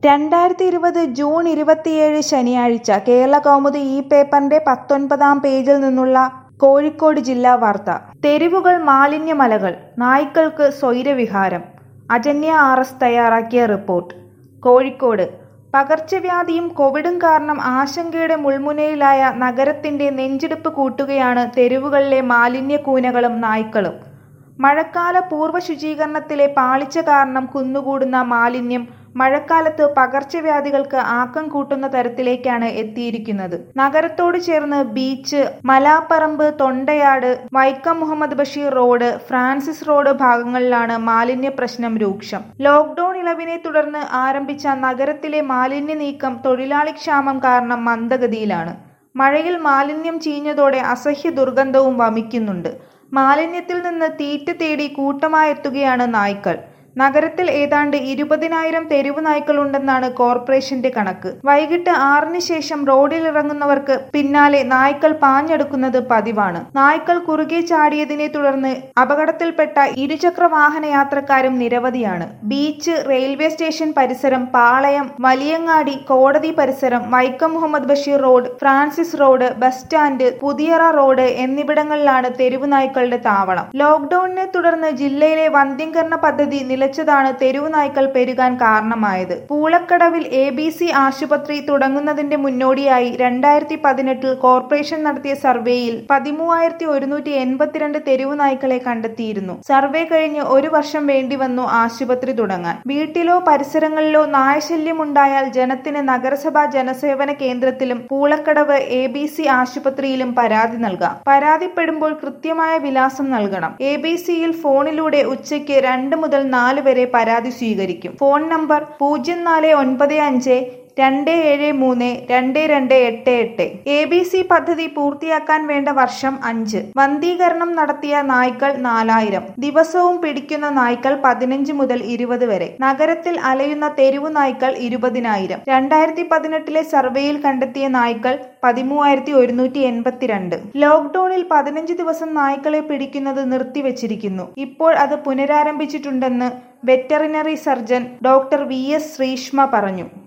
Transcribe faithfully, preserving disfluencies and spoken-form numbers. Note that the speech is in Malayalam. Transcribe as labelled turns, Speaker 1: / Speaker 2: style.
Speaker 1: രണ്ടായിരത്തി ഇരുപത് ജൂൺ ഇരുപത്തിയേഴ് ശനിയാഴ്ച കേരളകൗമുദി ഈ പേപ്പറിന്റെ പത്തൊൻപതാം പേജിൽ നിന്നുള്ള കോഴിക്കോട് ജില്ലാ വാർത്ത. തെരുവുകൾ മാലിന്യമലകൾ, നായ്ക്കൾക്ക് സ്വൈരവിഹാരം. അജന്യ ആർ എസ് തയ്യാറാക്കിയ റിപ്പോർട്ട്. കോഴിക്കോട് പകർച്ചവ്യാധിയും കോവിഡും കാരണം ആശങ്കയുടെ മുൾമുനയിലായ നഗരത്തിന്റെ നെഞ്ചിടിപ്പ് കൂട്ടുകയാണ് തെരുവുകളിലെ മാലിന്യക്കൂനകളും നായ്ക്കളും. മഴക്കാല പൂർവ്വ ശുചീകരണത്തിലെ പാളിച്ച കാരണം കുന്നുകൂടുന്ന മാലിന്യം മഴക്കാലത്ത് പകർച്ചവ്യാധികൾക്ക് ആക്കം കൂട്ടുന്ന തരത്തിലേക്കാണ് എത്തിയിരിക്കുന്നത്. നഗരത്തോട് ചേർന്ന് beach, Malaparamba, Thondayad, Vaikom Muhammad Basheer road, Francis road ഭാഗങ്ങളിലാണ് മാലിന്യ പ്രശ്നം രൂക്ഷം. ലോക്ഡൌൺ ഇളവിനെ തുടർന്ന് ആരംഭിച്ച നഗരത്തിലെ മാലിന്യ നീക്കം തൊഴിലാളിക്ഷാമം കാരണം മന്ദഗതിയിലാണ്. മഴയിൽ മാലിന്യം ചീഞ്ഞതോടെ അസഹ്യ ദുർഗന്ധവും വമിക്കുന്നുണ്ട്. മാലിന്യത്തിൽ നിന്ന് തീറ്റ തേടി കൂട്ടമായെത്തുകയാണ് നായ്ക്കൾ. നഗരത്തിൽ ഏതാണ്ട് ഇരുപതിനായിരം തെരുവ് നായ്ക്കളുണ്ടെന്നാണ് കോർപ്പറേഷന്റെ കണക്ക്. വൈകിട്ട് ആറിന് ശേഷം റോഡിലിറങ്ങുന്നവർക്ക് പിന്നാലെ നായ്ക്കൾ പാഞ്ഞെടുക്കുന്നത് പതിവാണ്. നായ്ക്കൾ കുറുകെ ചാടിയതിനെ തുടർന്ന് അപകടത്തിൽപ്പെട്ട ഇരുചക്ര വാഹന യാത്രക്കാരും നിരവധിയാണ്. ബീച്ച്, റെയിൽവേ സ്റ്റേഷൻ പരിസരം, പാളയം, വലിയങ്ങാടി, കോടതി പരിസരം, Vaikom Muhammad Basheer road, Francis road, bus stand, Puthiyara road എന്നിവിടങ്ങളിലാണ് തെരുവ് നായ്ക്കളുടെ താവളം. ലോക്ഡൌണിനെ തുടർന്ന് ജില്ലയിലെ വന്ധ്യംകരണ പദ്ധതി നിലച്ചതാണ് തെരുവ് നായ്ക്കൾ പെരുകാൻ കാരണമായത്. പൂളക്കടവിൽ എ ബി സി ആശുപത്രി തുടങ്ങുന്നതിന്റെ മുന്നോടിയായി രണ്ടായിരത്തി പതിനെട്ടിൽ കോർപ്പറേഷൻ നടത്തിയ സർവേയിൽ പതിമൂവായിരത്തി ഒരുന്നൂറ്റി എൺപത്തിരണ്ട് തെരുവ് നായ്ക്കളെ കണ്ടെത്തിയിരുന്നു. സർവേ കഴിഞ്ഞ് ഒരു വർഷം വേണ്ടിവന്നു ആശുപത്രി തുടങ്ങാൻ. വീട്ടിലോ പരിസരങ്ങളിലോ നായശല്യമുണ്ടായാൽ ജനത്തിന് നഗരസഭാ ജനസേവന കേന്ദ്രത്തിലും പൂളക്കടവ് എ ബി സി ആശുപത്രിയിലും പരാതി നൽകാം. പരാതിപ്പെടുമ്പോൾ കൃത്യമായ വിലാസം നൽകണം. എ ബി സിയിൽ ഫോണിലൂടെ ഉച്ചയ്ക്ക് രണ്ട് മുതൽ നാല് വരെ പരാതി സ്വീകരിക്കും. ഫോൺ നമ്പർ പൂജ്യം നാല് ഒൻപത് അഞ്ച് രണ്ട് ഏഴ് മൂന്ന് രണ്ട് രണ്ട് എട്ട് എട്ട്. എ ബി സി പദ്ധതി പൂർത്തിയാക്കാൻ വേണ്ട വർഷം അഞ്ച്. വന്ധീകരണം നടത്തിയ നായ്ക്കൾ നാലായിരം. ദിവസവും പിടിക്കുന്ന നായ്ക്കൾ പതിനഞ്ച് മുതൽ ഇരുപത് വരെ. നഗരത്തിൽ അലയുന്ന തെരുവു നായ്ക്കൾ ഇരുപതിനായിരം. രണ്ടായിരത്തി പതിനെട്ടിലെ സർവേയിൽ കണ്ടെത്തിയ നായ്ക്കൾ പതിമൂവായിരത്തി ഒരുന്നൂറ്റി എൺപത്തിരണ്ട്. ലോക്ഡൌണിൽ പതിനഞ്ച് ദിവസം നായ്ക്കളെ പിടിക്കുന്നത് നിർത്തിവച്ചിരിക്കുന്നു. ഇപ്പോൾ അത് പുനരാരംഭിച്ചിട്ടുണ്ടെന്ന് veterinary surgeon doctor V S Sreeshma പറഞ്ഞു.